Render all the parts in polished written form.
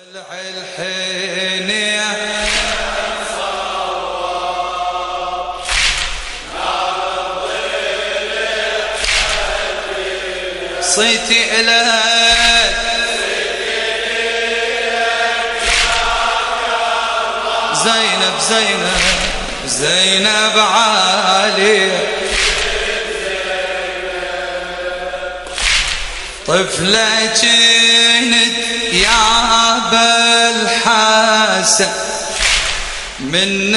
الحين صيتي إليك زينب زينب زينب عالية طفلة جنت يا بالحسن من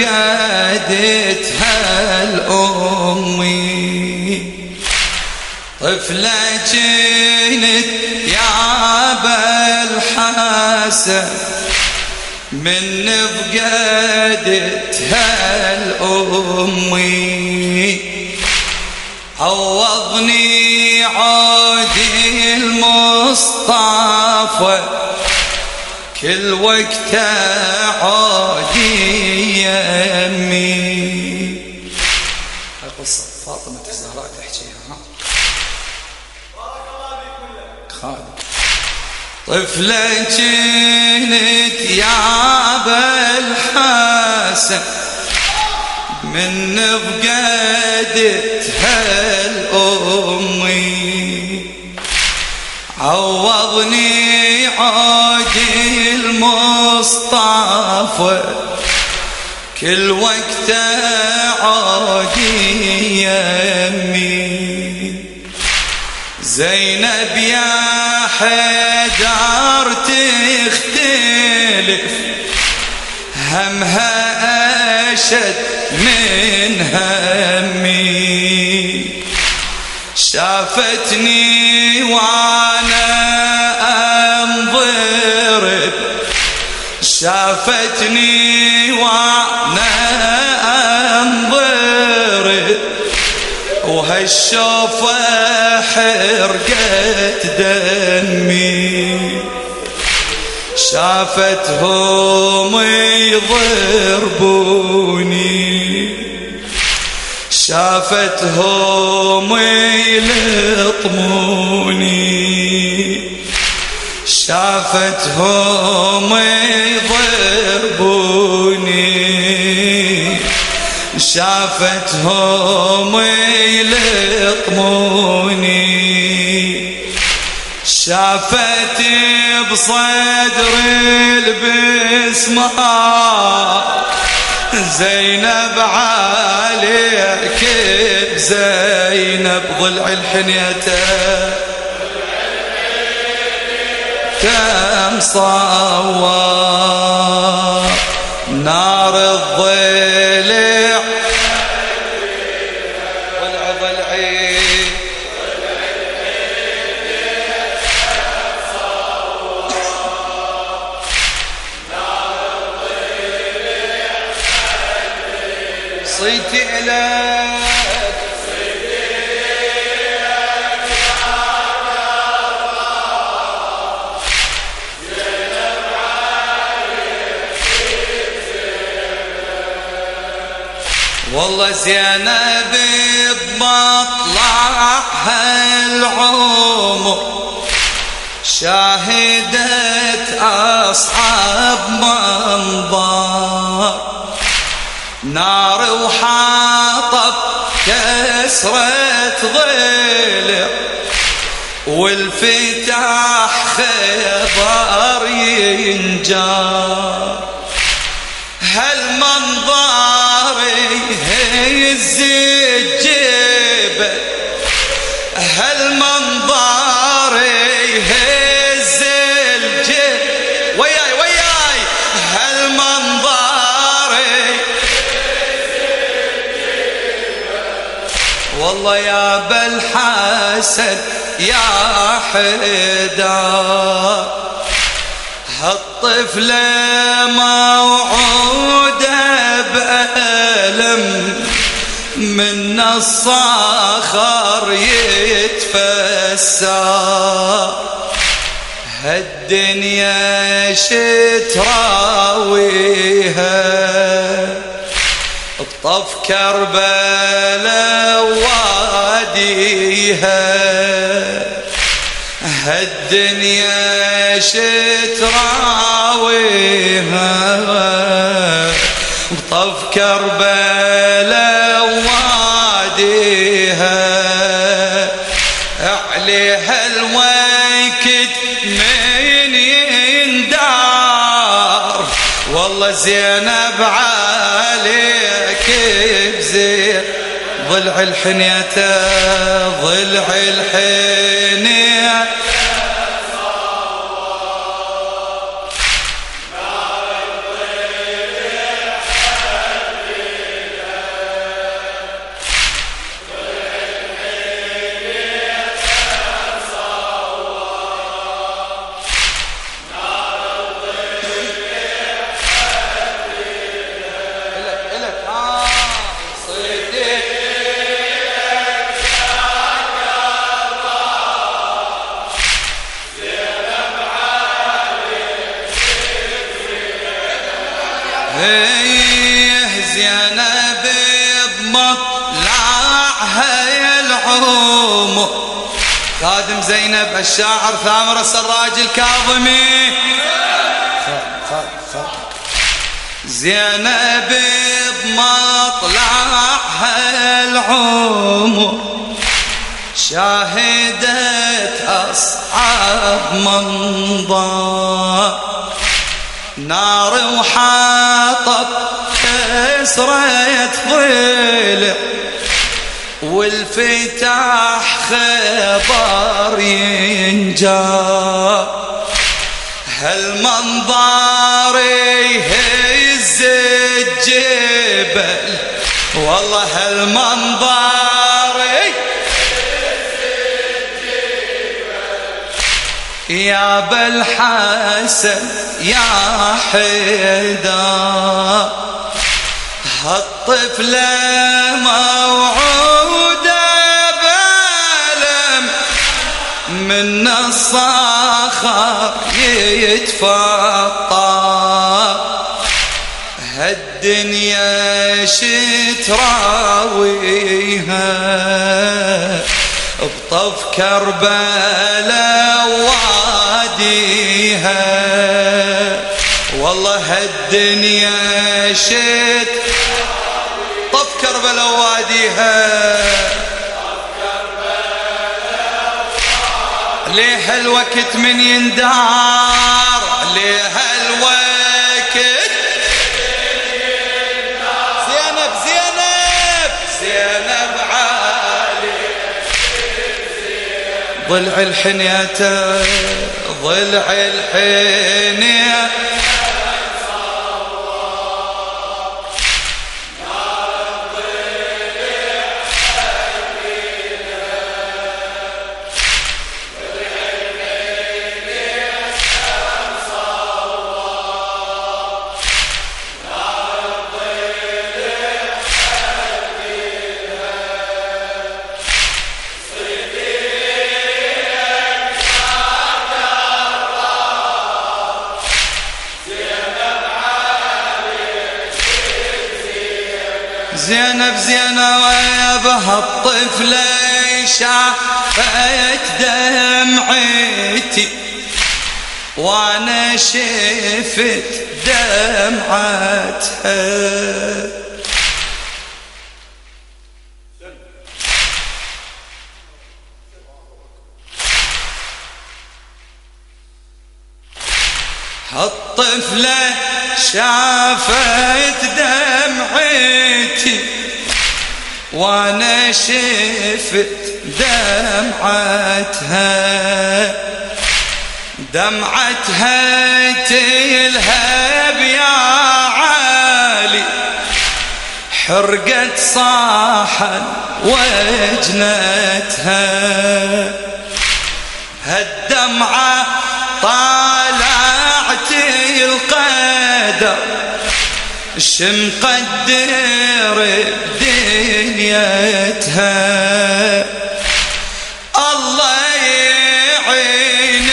فقدتها الأمي طفلة جنت يا بالحسن من فقدتها الأمي عوضني عودي المصطفى كل وقت عودي يمي. القصة فاطمة الزهراء تحكيها. بارك الله فيك خالد. طفلة جنت يا بالحسن من فقدتها الأمي عوضني عودي المصطفى كل وقت عودي يمي. زينب يا حيدر تختلف همها أشد من همي شافتني وانا انضرب شافتني وانا انضرب وهالشوفة حرقت دمي شافتهم يضربوني شافتهم يلطموني شافتهم يضربوني شافتهم يلطموني شافت بصدر البسمة زينب عليك زينب ضلع الحنيته كمصور نار الضلع ضلع ضلعي صيتي إليك والله زينب بمطلعها العمر شاهدت أصعب منظر نار وحاطب كسرت ضلع والفتح خبر ينجار هالمنظر يهز الجبل هالمنظر يهز الجبل وياي وياي هالمنظر والله يا بالحسن يا حيدر هالطفلة موعودة بألم من الصخر يتفسر هالدنيا شتراويها الطف كربلاء واديها هالدنيا شتراويها بطف كربلاء وواديها عليها الوقت من يندار والله زينب عليك بزين ضلع الحنية ضلع الحنية زينب بمطلعها يلعوم خادم زينب الشاعر ثامر السراج الكاظمي زينب بمطلعها العوم شاهدت أصعب منظر نار وحاطب كسرت ضلع والفتاح خبر ينجاب هالمنظر يهز الجبل والله هالمنظر يهز الجبل يا بالحسن يا حيدر هالطفلة موعودة بألم من الصخر يتفطر هالدنيا شتراويها بطف كربلاء وواديها والله هالدنيا شت طف كربلاء وواديها ليه هالوقت من يندار ليه هالوقت زينب زينب زينب عالي ضلع الحنية ضلع الحنية زينب زينب هالطفلة شافت دمعتي وانا شفت دمعتها هالطفلة شافت دمعتي وانا شفت دمعتها دمعتها تلهب يا عالي حرقت صاحا وجنتها هالدمعة طالعت القدر شمقدر بدنيتها الله يعين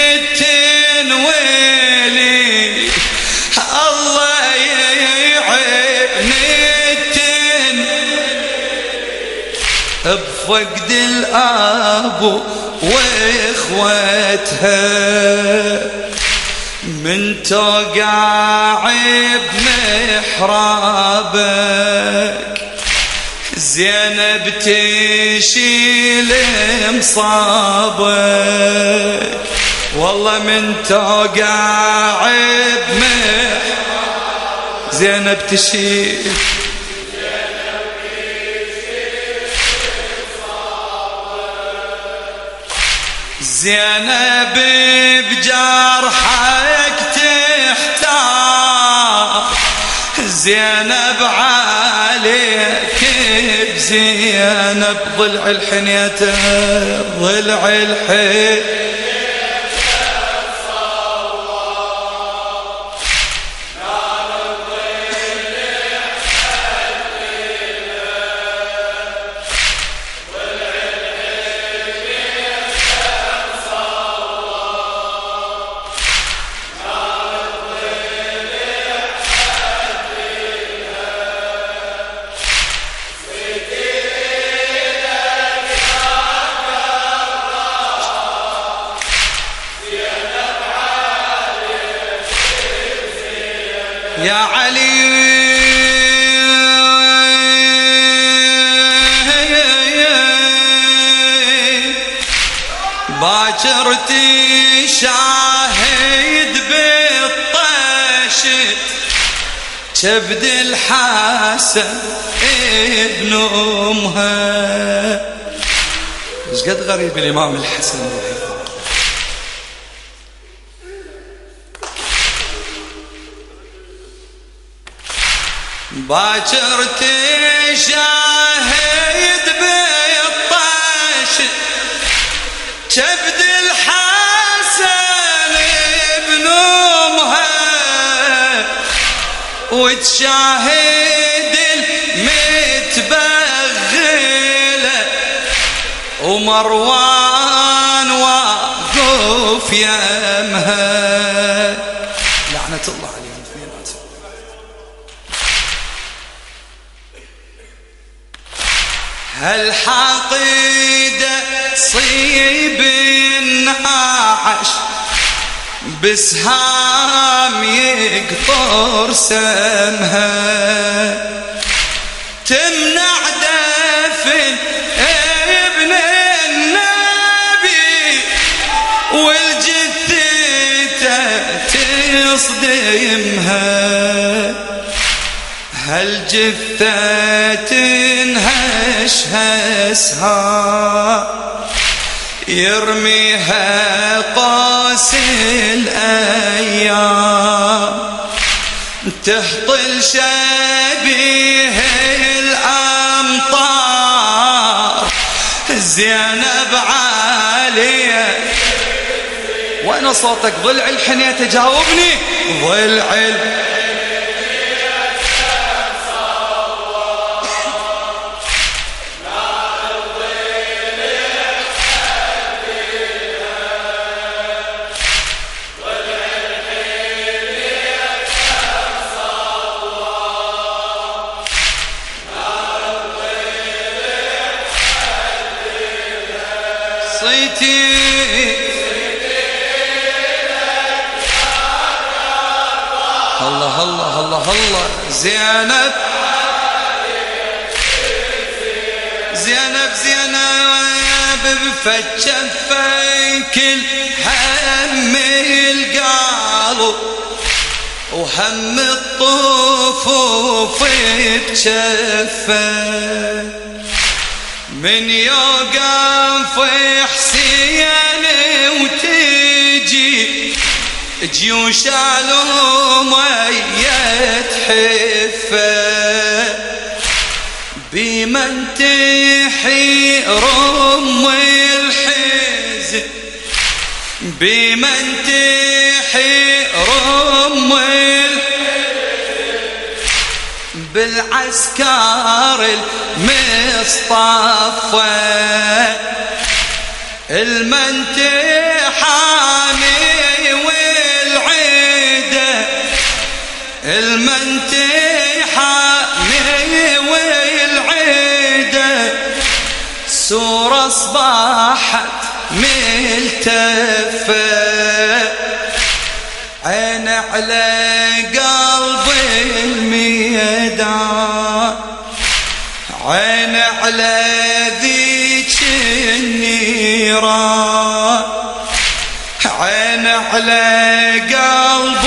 التنويلي الله يعين التنويلي بفقد الأب وإخوة اخوتها من توقع بمحرابك زينب تشيل مصابك والله من توقع زينب تشيل زينب بجرحك تحتار زينب عليك بزينب ضلع الحنيته ضلع الحنيته يا علي باكر تشاهد بالطشت كبد الحسن ابن امها. ايش قد غريب الامام الحسن باكر تشاهد بالطش كبد الحسن ابن امها وتشاهد المتبغله ومروان واقف يمها لعنة الله عليهم اثنيناتهم. هالحقيدة صيب النعش بسهام يقطر سمها تمنع دفن ابن النبي والجثة تصدمها. هالجثة تنهشها يرميها قاس الأيام تهطل شبيه الأمطار زينب عالية. وين صوتك ضلع الحنية تجاوبني ضلع صيتي الله الله الله الله زينب زينب زينب بفتشفيك الهم القلب وهم الطفوف بجفه من يوقف حسين وتجي جيوش الأمية تحفه بمن تحير أم الحزن بمن تحير أم بالعسكر المصطفى المنتحامي والعيدة المنتحامي والعيدة سورة أصبحت ملت تفى عين على قلب الميدان عين على ذيك النيران عين على قلب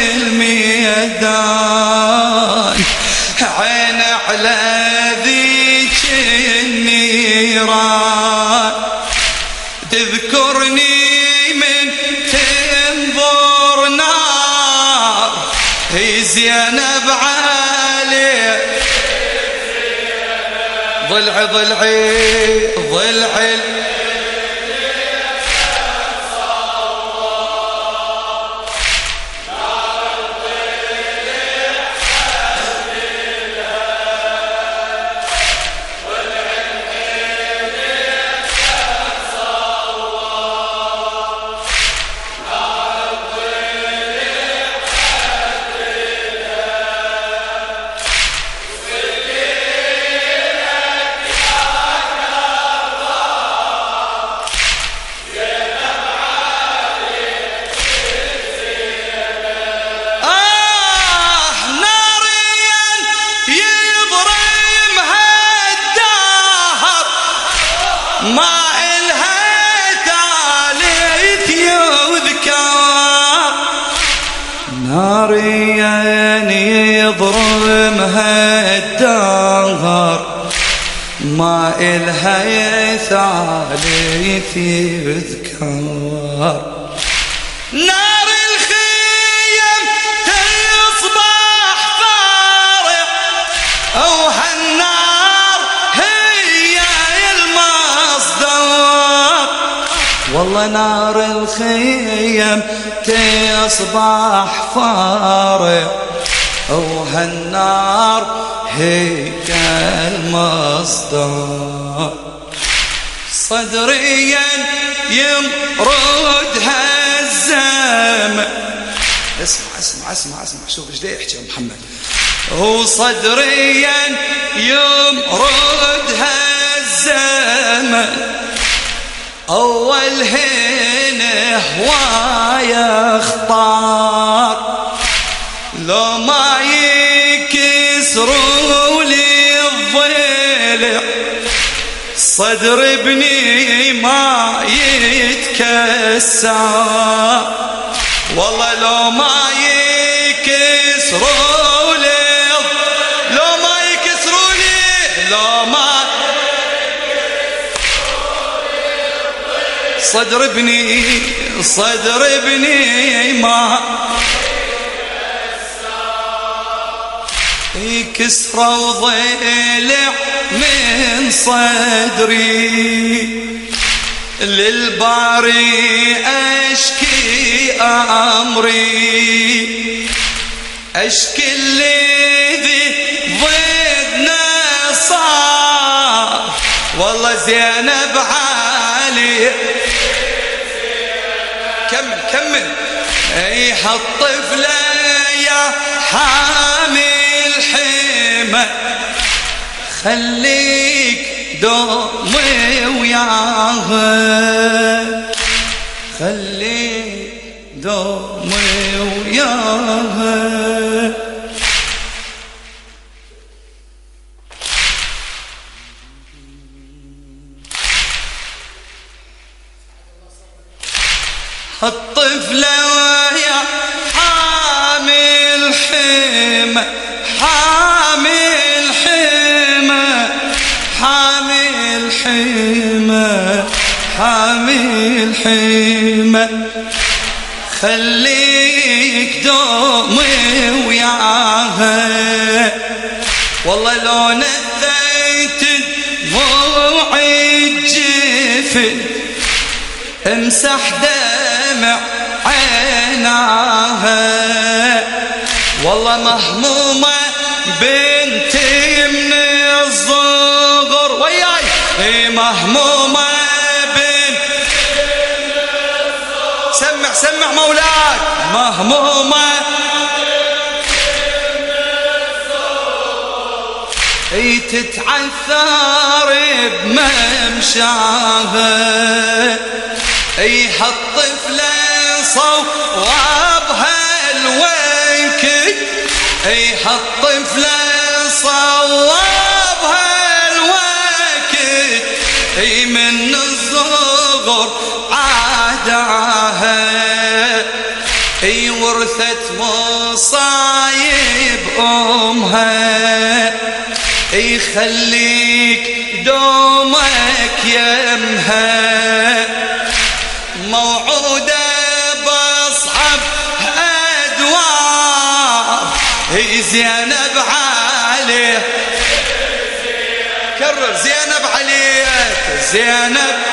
الميدان عين على ذيك النيران تذكرني من تنظر نار هي زينب علي ضلعي ضلعي ضلعي ما إلها ثالث يذكر ناريا يضرمها الدهر ما إلها ثالث يذكر نار الخيم تصبح فارق أو هالنار هي المصدر والله نار الخيم تصبح فارق أو هالنار هي المصدر صدريا يمردها الزمن اسمع شوف ايش يحكي يا محمد هو صدريا يمردها الزمن اول هنا هوايا اخطار لو ما يكسروا لي الضلع صدر ابني ما يتكسر والله لو ما يكسروا لي لو ما صدر ابني ما يكسروا ضلع من صدري للباري أشكي أمري أشكي الذي ضدنا صار والله زينب علي كمل اي هالطفلة يا حامل حمى خليك دومي وياها خليك دومي وياها الطفلة ويا حامل حمى حامل حمى حامل حمى حامل حمى خليك دومي وياها والله لو نثيت دموعي الجفن امسح دمع عيناها والله مهمومة بنتي من الصغر وياي مهمومة سمع مولاك مهمومة اي تتعثر بممشاها اي هالطفلة صوابها الوقت، اي هالطفلة صوابها الوقت، اي من الصغر عاداها، اي ورثت مصايب امها، اي خليك دومك يمها، موعودة بأصعب أدوار، هي زينب عليه، كرر زينب عليه، زينب